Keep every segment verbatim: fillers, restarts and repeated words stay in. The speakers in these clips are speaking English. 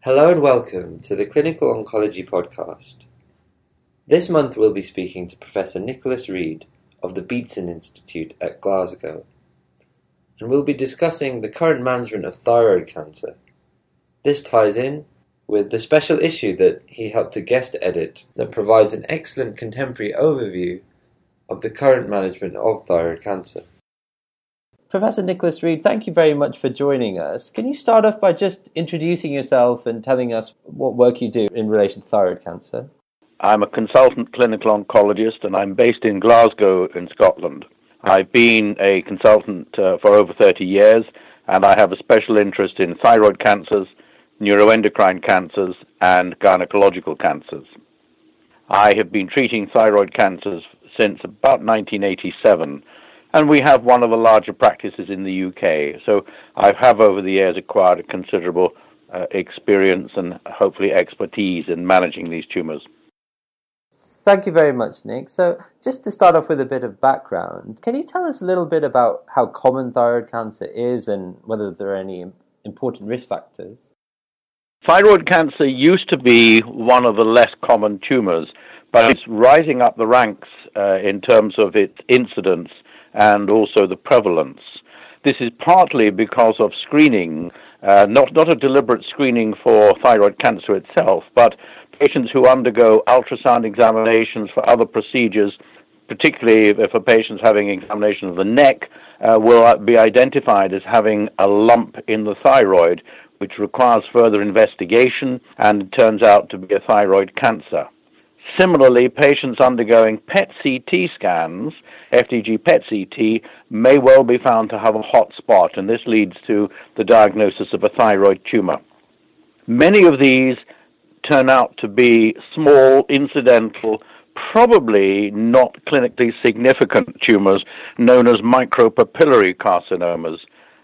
Hello and welcome to the Clinical Oncology Podcast. This month we'll be speaking to Professor Nicholas Reid of the Beatson Institute at Glasgow, and we'll be discussing the current management of thyroid cancer. This ties in with the special issue that he helped to guest edit that provides an excellent contemporary overview of the current management of thyroid cancer. Professor Nicholas Reid, thank you very much for joining us. Can you start off by just introducing yourself and telling us what work you do in relation to thyroid cancer? I'm a consultant clinical oncologist and I'm based in Glasgow in Scotland. I've been a consultant uh, for over thirty years and I have a special interest in thyroid cancers, neuroendocrine cancers and gynecological cancers. I have been treating thyroid cancers since about nineteen eighty-seven, and we have one of the larger practices in the U K. So I have over the years acquired a considerable uh, experience and hopefully expertise in managing these tumours. Thank you very much, Nick. So just to start off with a bit of background, can you tell us a little bit about how common thyroid cancer is and whether there are any important risk factors? Thyroid cancer used to be one of the less common tumours, but it's rising up the ranks uh, in terms of its incidence and also the prevalence. This is partly because of screening, uh, not, not a deliberate screening for thyroid cancer itself, but patients who undergo ultrasound examinations for other procedures, particularly if a patient's having examination of the neck, uh, will be identified as having a lump in the thyroid, which requires further investigation and turns out to be a thyroid cancer. Similarly, patients undergoing P E T C T scans, F D G P E T C T, may well be found to have a hot spot, and this leads to the diagnosis of a thyroid tumor. Many of these turn out to be small, incidental, probably not clinically significant tumors known as micropapillary carcinomas.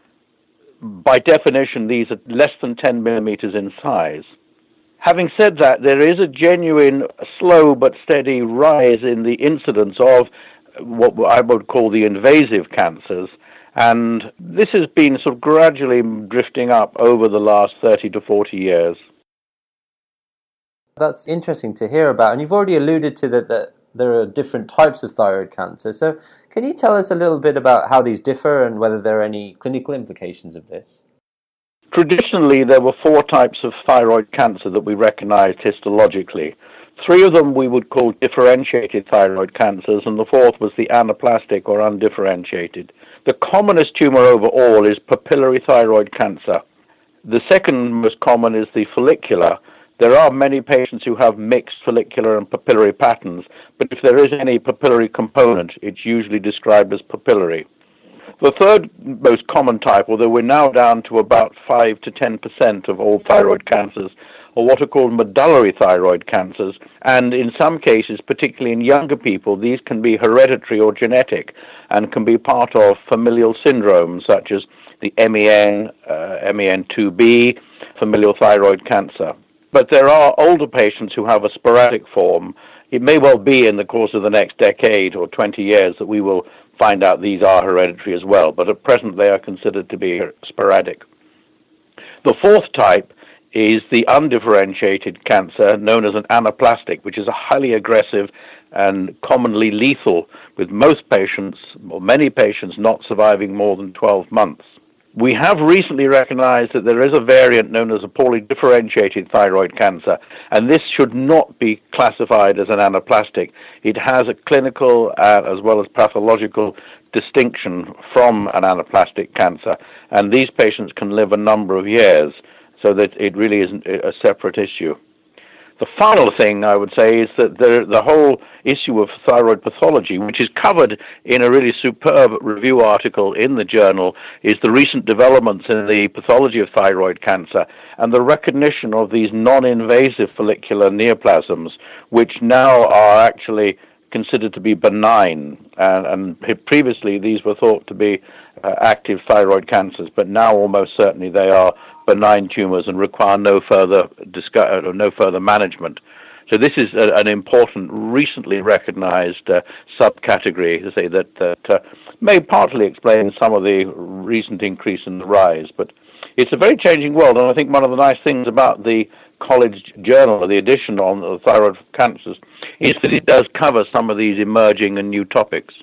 By definition, these are less than ten millimeters in size. Having said that, there is a genuine, slow but steady rise in the incidence of what I would call the invasive cancers, and this has been sort of gradually drifting up over the last thirty to forty years. That's interesting to hear about, and you've already alluded to that, that there are different types of thyroid cancer. So can you tell us a little bit about how these differ and whether there are any clinical implications of this? Traditionally, there were four types of thyroid cancer that we recognized histologically. Three of them we would call differentiated thyroid cancers, and the fourth was the anaplastic or undifferentiated. The commonest tumor overall is papillary thyroid cancer. The second most common is the follicular. There are many patients who have mixed follicular and papillary patterns, but if there is any papillary component, it's usually described as papillary. The third most common type, although we're now down to about five to ten percent of all thyroid cancers, are what are called medullary thyroid cancers, and in some cases, particularly in younger people, these can be hereditary or genetic and can be part of familial syndromes such as the M E N, uh, M E N two B, familial thyroid cancer. But there are older patients who have a sporadic form. It may well be in the course of the next decade or twenty years that we will find out these are hereditary as well, but at present they are considered to be sporadic. The fourth type is the undifferentiated cancer known as an anaplastic, which is a highly aggressive and commonly lethal, with most patients, or many patients, not surviving more than twelve months. We have recently recognized that there is a variant known as a poorly differentiated thyroid cancer, and this should not be classified as an anaplastic. It has a clinical uh, as well as pathological distinction from an anaplastic cancer, and these patients can live a number of years, so that it really isn't a separate issue. The final thing I would say is that the, the whole issue of thyroid pathology, which is covered in a really superb review article in the journal, is the recent developments in the pathology of thyroid cancer and the recognition of these non-invasive follicular neoplasms, which now are actually considered to be benign. And, and previously these were thought to be uh, active thyroid cancers, but now almost certainly they are benign tumors and require no further discuss- or no further management. So this is a, an important, recently recognized uh, subcategory to say that, that uh, may partly explain some of the recent increase in the rise, but It's a very changing world, and I think one of the nice things about the college journal, or the edition on the thyroid cancers, is that it does cover some of these emerging and new topics.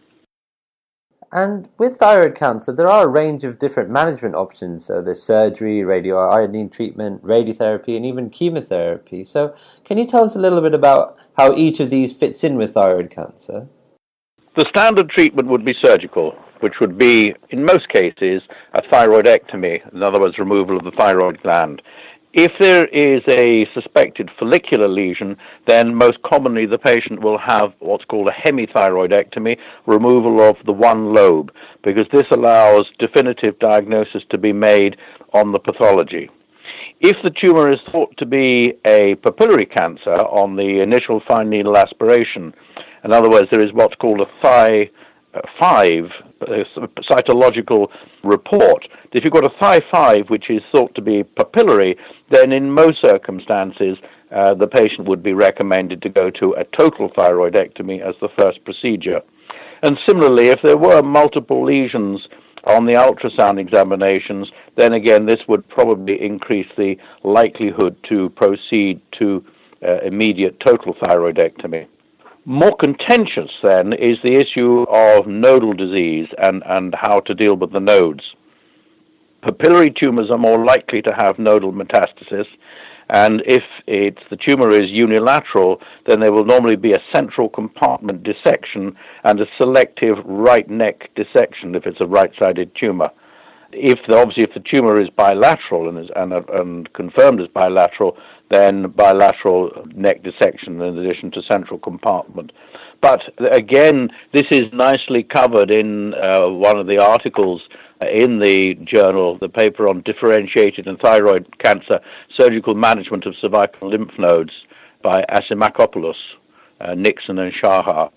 And with thyroid cancer, there are a range of different management options. So there's surgery, radioiodine treatment, radiotherapy, and even chemotherapy. So can you tell us a little bit about how each of these fits in with thyroid cancer? The standard treatment would be surgical, which would be, in most cases, a thyroidectomy, in other words, removal of the thyroid gland. If there is a suspected follicular lesion, then most commonly the patient will have what's called a hemithyroidectomy, removal of the one lobe, because this allows definitive diagnosis to be made on the pathology. If the tumor is thought to be a papillary cancer on the initial fine needle aspiration, in other words, there is what's called a Thigh five uh, cytological report. If you've got a Thigh five, which is thought to be papillary, then in most circumstances uh, the patient would be recommended to go to a total thyroidectomy as the first procedure. And similarly, if there were multiple lesions on the ultrasound examinations, then again this would probably increase the likelihood to proceed to uh, immediate total thyroidectomy. More contentious, then, is the issue of nodal disease and, and how to deal with the nodes. Papillary tumors are more likely to have nodal metastasis, and if it's, the tumor is unilateral, then there will normally be a central compartment dissection and a selective right neck dissection if it's a right-sided tumor. If the, obviously if the tumor is bilateral and, is, and, and confirmed as bilateral, then bilateral neck dissection in addition to central compartment. But again, this is nicely covered in uh, one of the articles in the journal, the paper on differentiated and thyroid cancer, surgical management of cervical lymph nodes by Asimakopoulos, uh, Nixon and Shahar.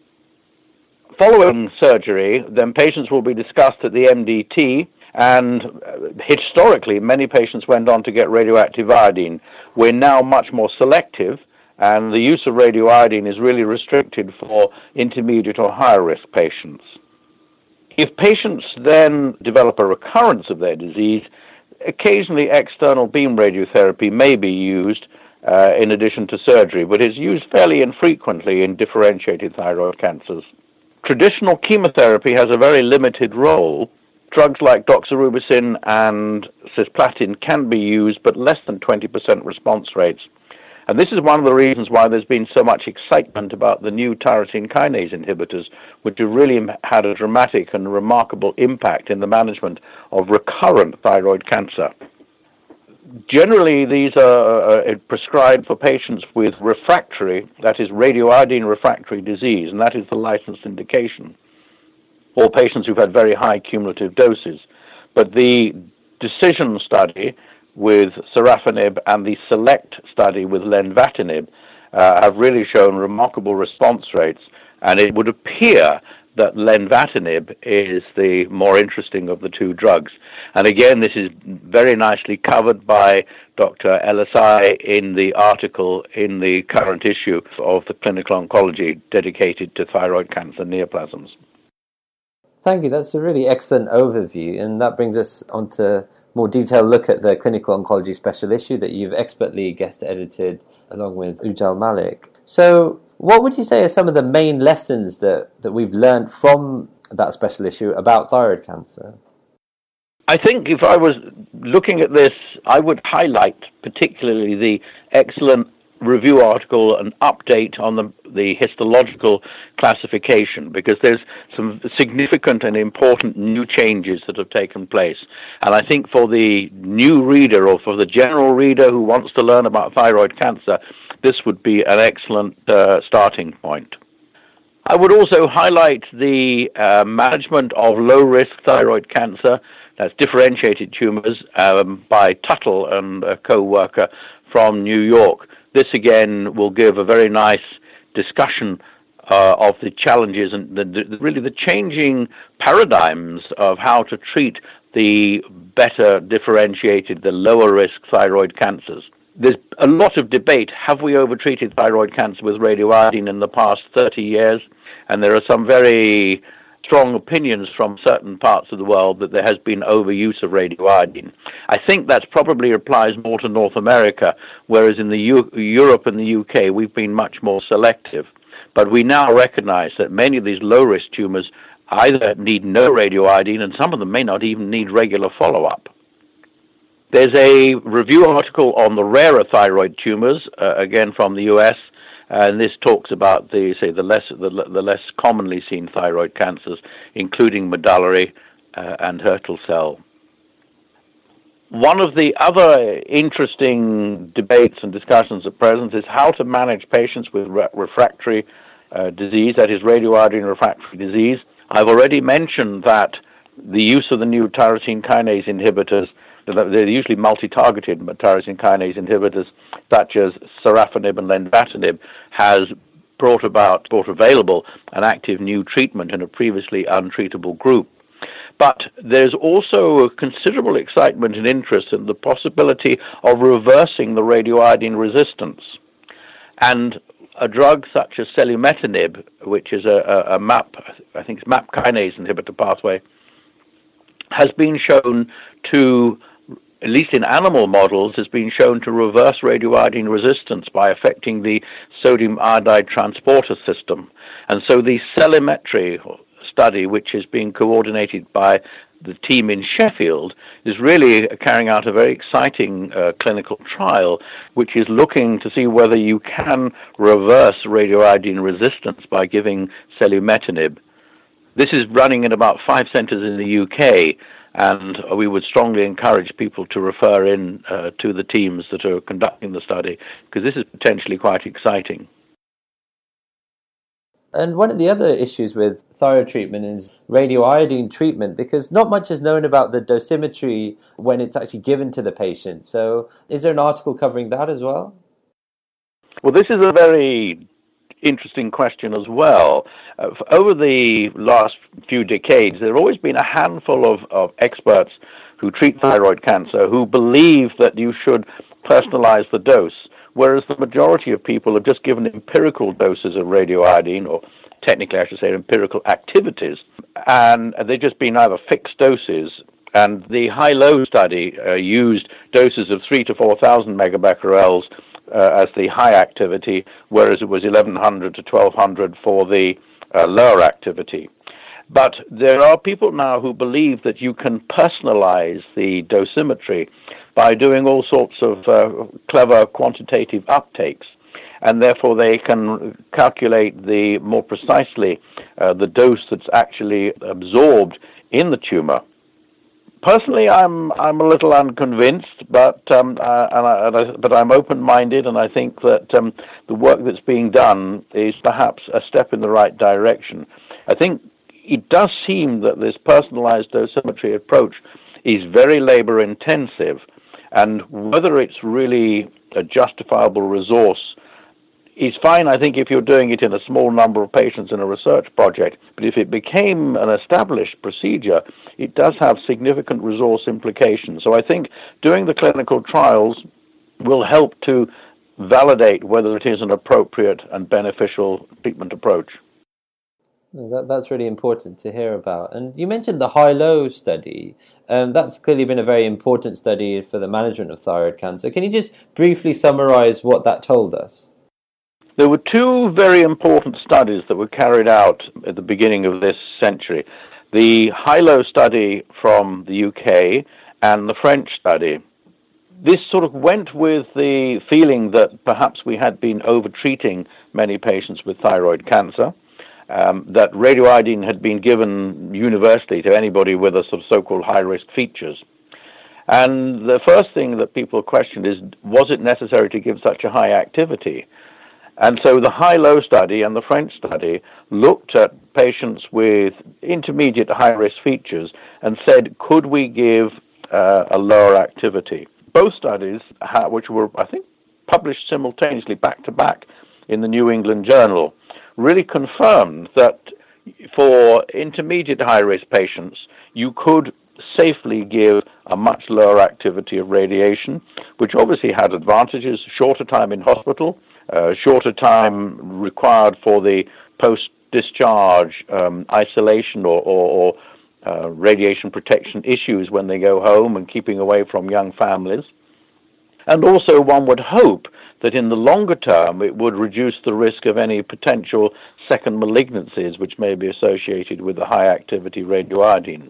Following surgery, then patients will be discussed at the M D T, and historically, many patients went on to get radioactive iodine. We're now much more selective, and the use of radioiodine is really restricted for intermediate or higher risk patients. If patients then develop a recurrence of their disease, occasionally external beam radiotherapy may be used uh, in addition to surgery, but is used fairly infrequently in differentiated thyroid cancers. Traditional chemotherapy has a very limited role. Drugs like doxorubicin and cisplatin can be used, but less than twenty percent response rates. And this is one of the reasons why there's been so much excitement about the new tyrosine kinase inhibitors, which have really had a dramatic and remarkable impact in the management of recurrent thyroid cancer. Generally, these are prescribed for patients with refractory, that is radioiodine refractory disease, and that is the licensed indication, or patients who've had very high cumulative doses. But the DECISION study with sorafenib and the SELECT study with lenvatinib uh, have really shown remarkable response rates, and it would appear that lenvatinib is the more interesting of the two drugs. And again, this is very nicely covered by Doctor Elisai in the article in the current issue of the Clinical Oncology dedicated to thyroid cancer neoplasms. Thank you. That's a really excellent overview, and that brings us on to more detailed look at the Clinical Oncology special issue that you've expertly guest edited along with Ujjal Malik. So what would you say are some of the main lessons that, that we've learned from that special issue about thyroid cancer? I think if I was looking at this, I would highlight particularly the excellent review article and update on the, the histological classification, because there's some significant and important new changes that have taken place. And I think for the new reader, or for the general reader who wants to learn about thyroid cancer, this would be an excellent uh, starting point. I would also highlight the uh, management of low-risk thyroid cancer, that's differentiated tumors, um, by Tuttle and a co-worker from New York. This, again, will give a very nice discussion uh, of the challenges and the, the, really the changing paradigms of how to treat the better differentiated, the lower-risk thyroid cancers. There's a lot of debate. Have we overtreated thyroid cancer with radioiodine in the past thirty years? And there are some very strong opinions from certain parts of the world that there has been overuse of radioiodine. I think that probably applies more to North America, whereas in the U- Europe and the U K we've been much more selective. But we now recognize that many of these low-risk tumors either need no radioiodine, and some of them may not even need regular follow-up. There's a review article on the rarer thyroid tumors, uh, again from the U S, and this talks about the say the less the, the less commonly seen thyroid cancers, including medullary uh, and Hürthle cell. One of the other interesting debates and discussions at present is how to manage patients with re- refractory uh, disease, that is radioiodine refractory disease. I've already mentioned that the use of the new tyrosine kinase inhibitors, they're usually multi-targeted tyrosine kinase inhibitors, such as sorafenib and lenvatinib, has brought about, brought available an active new treatment in a previously untreatable group. But there's also considerable excitement and interest in the possibility of reversing the radioiodine resistance. And a drug such as selumetinib, which is a, a, a MAP, I think it's MAP kinase inhibitor pathway, has been shown to, at least in animal models, has been shown to reverse radioiodine resistance by affecting the sodium iodide transporter system. And so the Celimetry study, which is being coordinated by the team in Sheffield, is really carrying out a very exciting uh, clinical trial, which is looking to see whether you can reverse radioiodine resistance by giving selumetinib. This is running in about five centers in the U K, and we would strongly encourage people to refer in uh, to the teams that are conducting the study, because this is potentially quite exciting. And one of the other issues with thyroid treatment is radioiodine treatment, because not much is known about the dosimetry when it's actually given to the patient. So is there an article covering that as well? Well, this is a very interesting question as well. Uh, over the last few decades, there have always been a handful of, of experts who treat thyroid cancer who believe that you should personalize the dose, whereas the majority of people have just given empirical doses of radioiodine, or technically I should say empirical activities, and they've just been either fixed doses. And the high-low study uh, used doses of three to four thousand megabecquerels uh, as the high activity, whereas it was eleven hundred to twelve hundred for the uh, lower activity. But there are people now who believe that you can personalize the dosimetry by doing all sorts of uh, clever quantitative uptakes, and therefore they can calculate the more precisely uh, the dose that's actually absorbed in the tumor. Personally, I'm I'm a little unconvinced, but um, uh, and I, and I, but I'm open-minded, and I think that um, the work that's being done is perhaps a step in the right direction. I think it does seem that this personalized dosimetry approach is very labor-intensive, and whether it's really a justifiable resource is fine, I think, if you're doing it in a small number of patients in a research project. But if it became an established procedure, it does have significant resource implications. So I think doing the clinical trials will help to validate whether it is an appropriate and beneficial treatment approach. That, that's really important to hear about. And you mentioned the high-low study. Um, that's clearly been a very important study for the management of thyroid cancer. Can you just briefly summarize what that told us? There were two very important studies that were carried out at the beginning of this century. The high-low study from the U K and the French study. This sort of went with the feeling that perhaps we had been over-treating many patients with thyroid cancer, um, that radioiodine had been given universally to anybody with a sort of so-called high-risk features. And the first thing that people questioned is, was it necessary to give such a high activity? And so the high-low study and the French study looked at patients with intermediate high-risk features and said, could we give uh, a lower activity? Both studies, which were, I think, published simultaneously back-to-back in the New England Journal, really confirmed that for intermediate high-risk patients, you could safely give a much lower activity of radiation, which obviously had advantages: shorter time in hospital, Uh, shorter time required for the post post-discharge um, isolation or, or, or uh, radiation protection issues when they go home and keeping away from young families. And also one would hope that in the longer term it would reduce the risk of any potential second malignancies which may be associated with the high-activity radioiodine.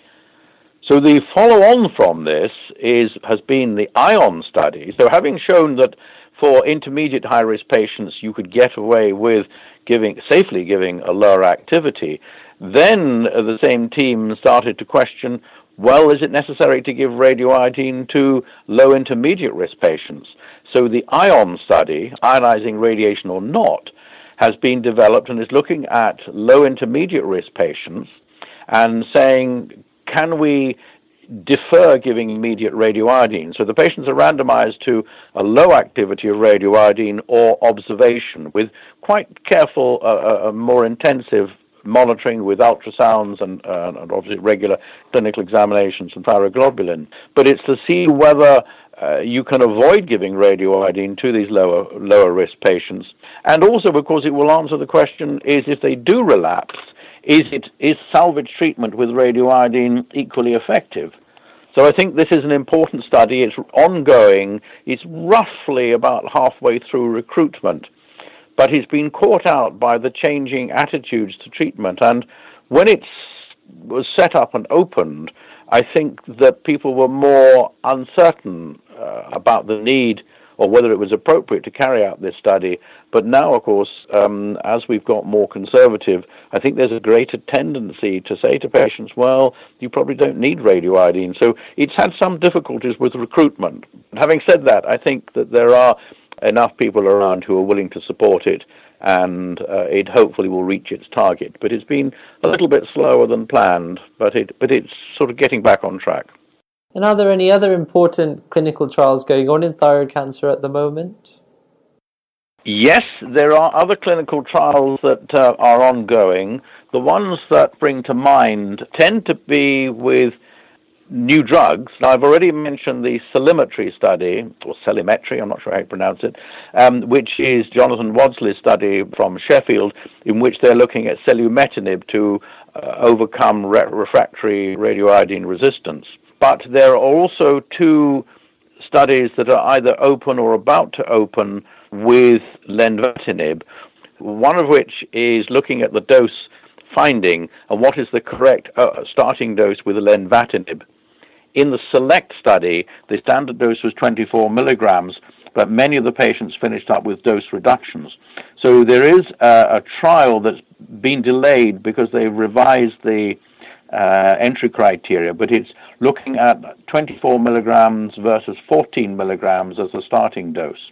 So the follow-on from this is has been the ION study. So having shown that for intermediate high-risk patients you could get away with giving safely giving a lower activity, then the same team started to question, well, is it necessary to give radioiodine to low intermediate risk patients? So the ION study, ionizing radiation or not, has been developed and is looking at low intermediate risk patients and saying, can we defer giving immediate radioiodine? So the patients are randomized to a low activity of radioiodine or observation with quite careful, uh, uh, more intensive monitoring with ultrasounds and, uh, and obviously regular clinical examinations and thyroglobulin. But it's to see whether uh, you can avoid giving radioiodine to these lower lower risk patients. And also, of course, it will answer the question, is if they do relapse, is it is salvage treatment with radioiodine equally effective? So I think this is an important study. It's ongoing. It's roughly about halfway through recruitment. But he's been caught out by the changing attitudes to treatment. And when it was set up and opened, I think that people were more uncertain uh, about the need or whether it was appropriate to carry out this study. But now, of course, um, as we've got more conservative, I think there's a greater tendency to say to patients, well, you probably don't need radioiodine. So it's had some difficulties with recruitment. Having said that, I think that there are enough people around who are willing to support it, and uh, it hopefully will reach its target. But it's been a little bit slower than planned, but it but it's sort of getting back on track. And are there any other important clinical trials going on in thyroid cancer at the moment? Yes, there are other clinical trials that uh, are ongoing. The ones that spring to mind tend to be with new drugs. Now, I've already mentioned the Celimetry study, or Celimetry, I'm not sure how you pronounce it, um, which is Jonathan Wadsley's study from Sheffield, in which they're looking at selumetinib to uh, overcome re- refractory radioiodine resistance. But there are also two studies that are either open or about to open with lenvatinib, one of which is looking at the dose finding and what is the correct uh, starting dose with lenvatinib. In the SELECT study, the standard dose was twenty-four milligrams, but many of the patients finished up with dose reductions. So there is a, a trial that's been delayed because they revised the uh, entry criteria, but it's looking at twenty-four milligrams versus fourteen milligrams as a starting dose.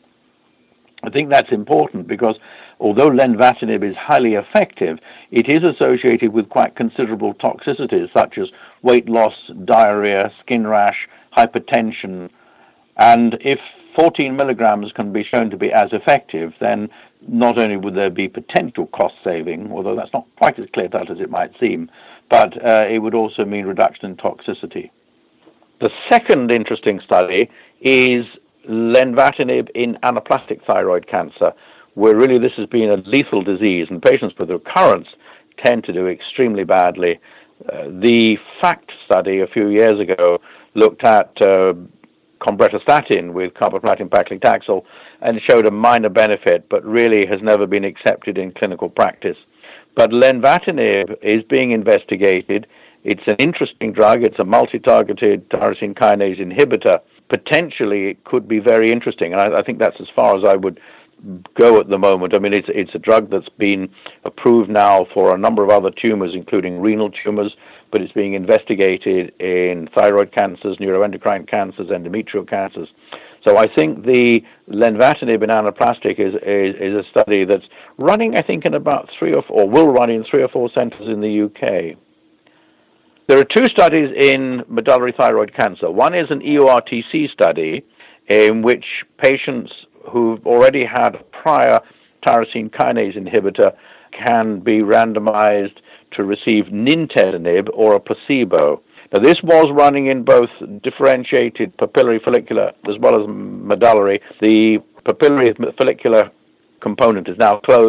I think that's important because although lenvatinib is highly effective, it is associated with quite considerable toxicities such as weight loss, diarrhea, skin rash, hypertension. And if fourteen milligrams can be shown to be as effective, then not only would there be potential cost saving, although that's not quite as clear cut as it might seem, but uh, it would also mean reduction in toxicity. The second interesting study is lenvatinib in anaplastic thyroid cancer, where really this has been a lethal disease, and patients with recurrence tend to do extremely badly. Uh, the FACT study a few years ago looked at uh, combretostatin with carboplatin paclitaxel and showed a minor benefit, but really has never been accepted in clinical practice. But lenvatinib is being investigated. It's an interesting drug. It's a multi-targeted tyrosine kinase inhibitor. Potentially, it could be very interesting, and I, I think that's as far as I would go at the moment. I mean, it's it's a drug that's been approved now for a number of other tumors, including renal tumors, but it's being investigated in thyroid cancers, neuroendocrine cancers, endometrial cancers. So I think the lenvatinib in anaplastic is, is, is a study that's running, I think, in about three or four, or will run in three or four centers in the U K. There are two studies in medullary thyroid cancer. One is an E U R T C study in which patients who've already had a prior tyrosine kinase inhibitor can be randomized to receive nintedanib or a placebo. Now, this was running in both differentiated papillary follicular as well as medullary. The papillary follicular component is now closed,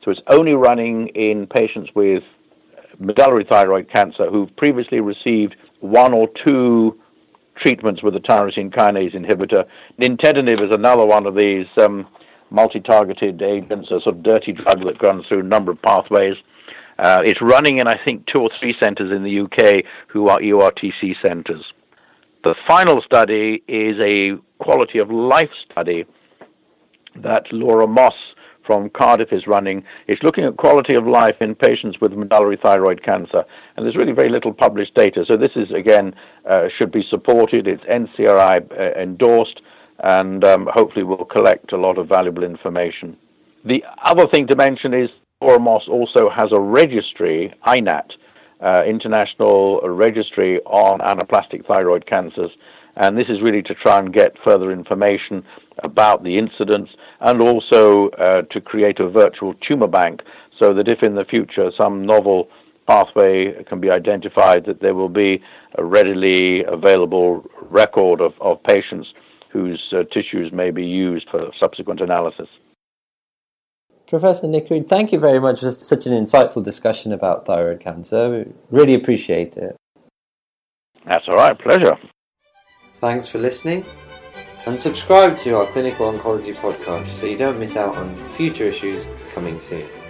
So it's only running in patients with medullary thyroid cancer who've previously received one or two treatments with a tyrosine kinase inhibitor. Nintedanib is another one of these um, multi-targeted agents, a sort of dirty drug that runs through a number of pathways. Uh, it's running in, I think, two or three centers in the U K who are E O R T C centers. The final study is a quality of life study that Laura Moss from Cardiff is running. It's looking at quality of life in patients with medullary thyroid cancer. And there's really very little published data. So this is, again, uh, should be supported. It's N C R I uh, endorsed, and um, hopefully will collect a lot of valuable information. The other thing to mention is Laura Moss also has a registry, I N A T, uh, International Registry on Anaplastic Thyroid Cancers. And this is really to try and get further information about the incidence, and also uh, to create a virtual tumor bank so that if in the future some novel pathway can be identified, that there will be a readily available record of, of patients whose uh, tissues may be used for subsequent analysis. Professor Nick Reed, thank you very much for such an insightful discussion about thyroid cancer. We really appreciate it. That's all right, pleasure. Thanks for listening, and subscribe to our Clinical Oncology podcast so you don't miss out on future issues coming soon.